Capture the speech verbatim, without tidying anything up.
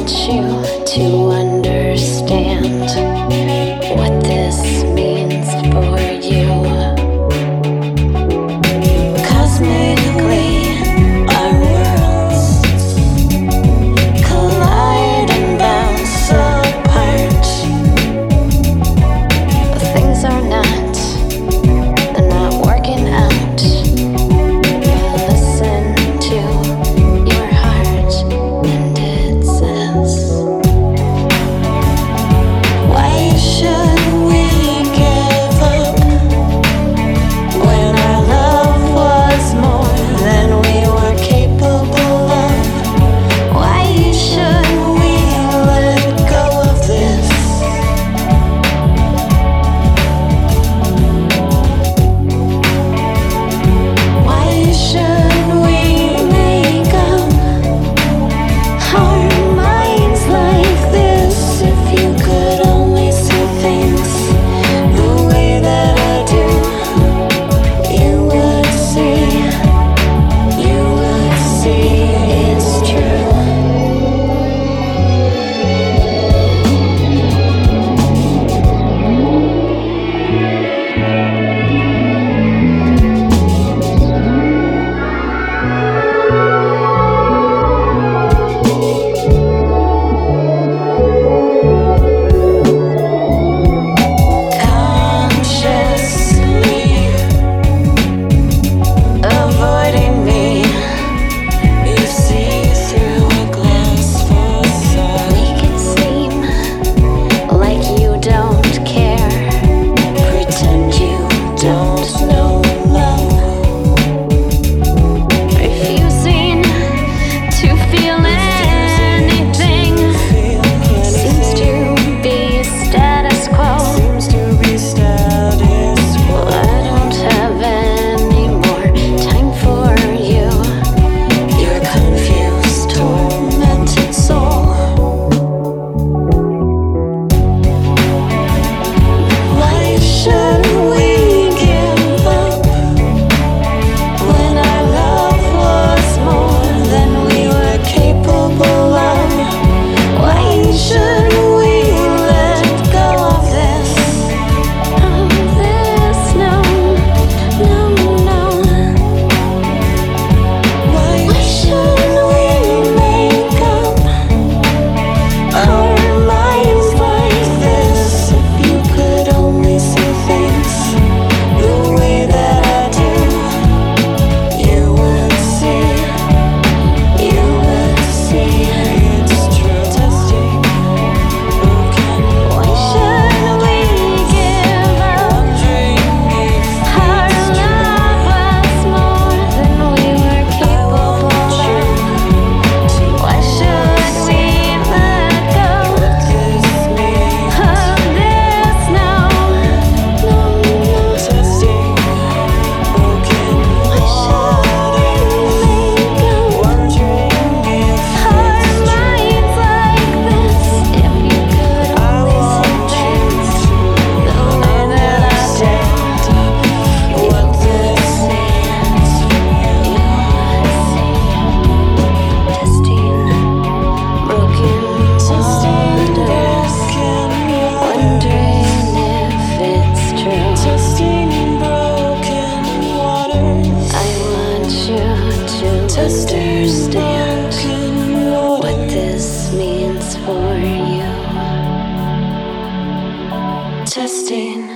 want you to understand what this means for you. Cosmically, our worlds collide and bounce apart. Things are not, they're not working out. Listen to your heart, and it says, why should we give up when our love was more than we were capable of? Why should we let go of this? Why should we make up our minds like this? If you could only see things the way that I do, you would see, you would see it's true. Consciously avoiding me, you see through a glass facade. Make it seem like you don't care. Pretend you don't know love. Refusing to feel anything seems to be status quo. Seems to be status quo. I don't have any more time for you, your confused, tormented soul. Why should we give up when our love was more than we were capable of? Why should we let go of this? Of this, no, no, no. Why should we make up our minds like this? If you could only see things the way that I do, you would see, you would see it's true. Testing, broken. Why should we give up? Our love was more than we were capable of. Why should we let go of this? No, no, no. Testing, broken. Why should we make up our minds like this? If you could only see things the way that I do, what this means for you, testing, broken, wondering if it's true. Testing broken waters. I want you to understand what this means for you. Testing.